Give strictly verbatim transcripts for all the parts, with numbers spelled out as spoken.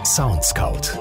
Soundscout.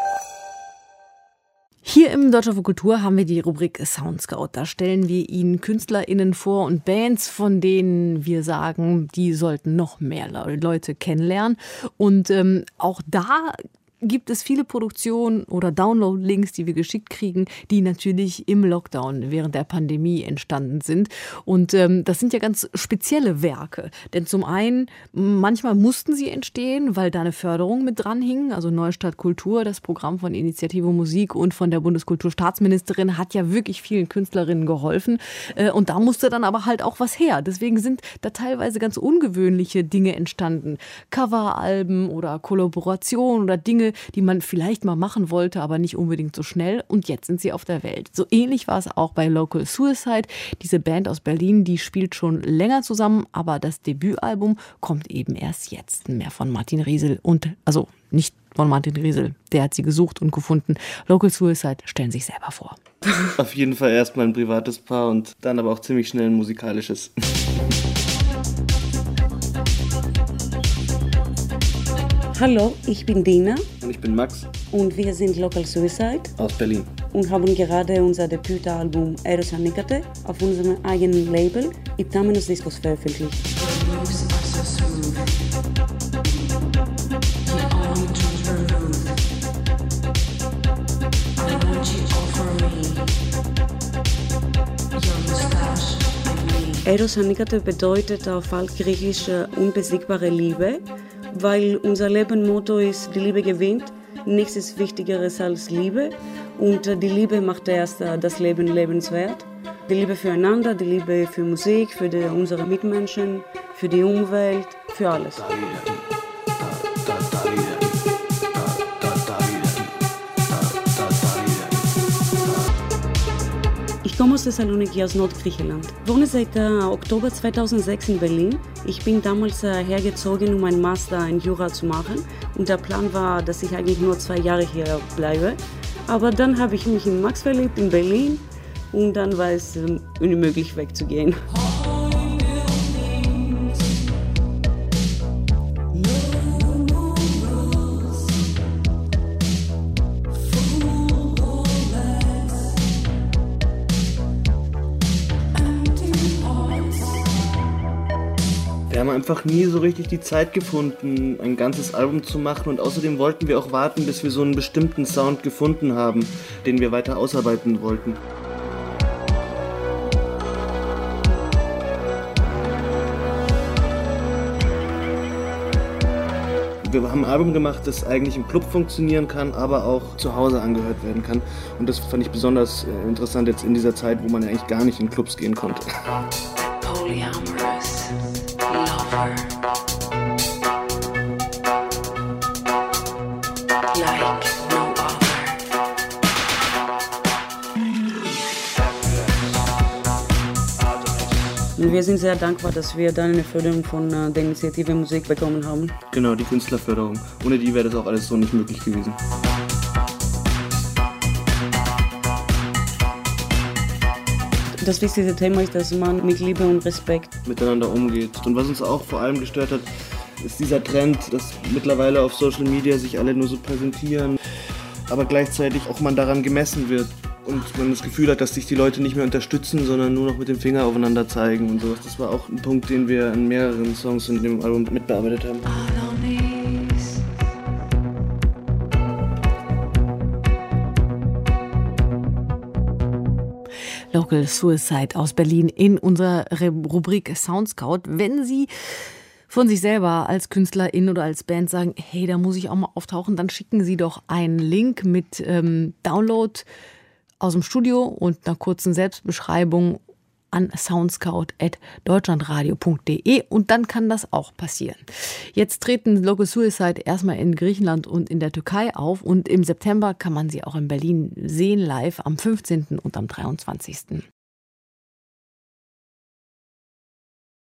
Hier im Deutschlandfunk Kultur haben wir die Rubrik Soundscout. Da stellen wir Ihnen KünstlerInnen vor und Bands, von denen wir sagen, die sollten noch mehr Leute kennenlernen. Und ähm, auch da gibt es viele Produktionen oder Download-Links, die wir geschickt kriegen, die natürlich im Lockdown während der Pandemie entstanden sind. Und ähm, das sind ja ganz spezielle Werke. Denn zum einen, manchmal mussten sie entstehen, weil da eine Förderung mit dran hing. Also Neustadt Kultur, das Programm von Initiative Musik und von der Bundeskulturstaatsministerin, hat ja wirklich vielen Künstlerinnen geholfen. Äh, und da musste dann aber halt auch was her. Deswegen sind da teilweise ganz ungewöhnliche Dinge entstanden. Coveralben oder Kollaborationen oder Dinge, die man vielleicht mal machen wollte, aber nicht unbedingt so schnell. Und jetzt sind sie auf der Welt. So ähnlich war es auch bei Local Suicide. Diese Band aus Berlin, die spielt schon länger zusammen, aber das Debütalbum kommt eben erst jetzt. Mehr von Martin Riesel und, also nicht von Martin Riesel, der hat sie gesucht und gefunden. Local Suicide stellen sich selber vor. Auf jeden Fall erstmal ein privates Paar und dann aber auch ziemlich schnell ein musikalisches. Hallo, ich bin Dina. Und ich bin Max. Und wir sind Local Suicide. Aus Berlin. Und haben gerade unser Debütalbum Eros Anikate auf unserem eigenen Label Iptamenos Discos veröffentlicht. Eros Anikate bedeutet auf Altgriechisch unbesiegbare Liebe, weil unser Lebensmotto ist, die Liebe gewinnt, nichts ist Wichtigeres als Liebe und die Liebe macht erst das Leben lebenswert. Die Liebe füreinander, die Liebe für Musik, für die, unsere Mitmenschen, für die Umwelt, für alles. Ich komme aus Thessaloniki, aus Nordgriechenland. Ich wohne seit äh, Oktober zweitausendsechs in Berlin. Ich bin damals äh, hergezogen, um einen Master in Jura zu machen. Und der Plan war, dass ich eigentlich nur zwei Jahre hier bleibe. Aber dann habe ich mich in Max verliebt, in Berlin. Und dann war es äh, unmöglich wegzugehen. Wir haben einfach nie so richtig die Zeit gefunden, ein ganzes Album zu machen und außerdem wollten wir auch warten, bis wir so einen bestimmten Sound gefunden haben, den wir weiter ausarbeiten wollten. Wir haben ein Album gemacht, das eigentlich im Club funktionieren kann, aber auch zu Hause angehört werden kann. Und das fand ich besonders interessant jetzt in dieser Zeit, wo man ja eigentlich gar nicht in Clubs gehen konnte. Polyamorous lover. Like no other. Und wir sind sehr dankbar, dass wir dann eine Förderung von äh, der Initiative Musik bekommen haben. Genau, die Künstlerförderung. Ohne die wäre das auch alles so nicht möglich gewesen. Das wichtigste Thema ist, dass man mit Liebe und Respekt miteinander umgeht. Und was uns auch vor allem gestört hat, ist dieser Trend, dass mittlerweile auf Social Media sich alle nur so präsentieren, aber gleichzeitig auch man daran gemessen wird und man das Gefühl hat, dass sich die Leute nicht mehr unterstützen, sondern nur noch mit dem Finger aufeinander zeigen und sowas. Das war auch ein Punkt, den wir an mehreren Songs in dem Album mitbearbeitet haben. Local Suicide aus Berlin in unserer Rubrik Soundscout. Wenn Sie von sich selber als Künstlerin oder als Band sagen, hey, da muss ich auch mal auftauchen, dann schicken Sie doch einen Link mit ähm, Download aus dem Studio und einer kurzen Selbstbeschreibung an soundscout at deutschlandradio punkt de und dann kann das auch passieren. Jetzt treten Local Suicide erstmal in Griechenland und in der Türkei auf und im September kann man sie auch in Berlin sehen live am fünfzehnten und am dreiundzwanzigsten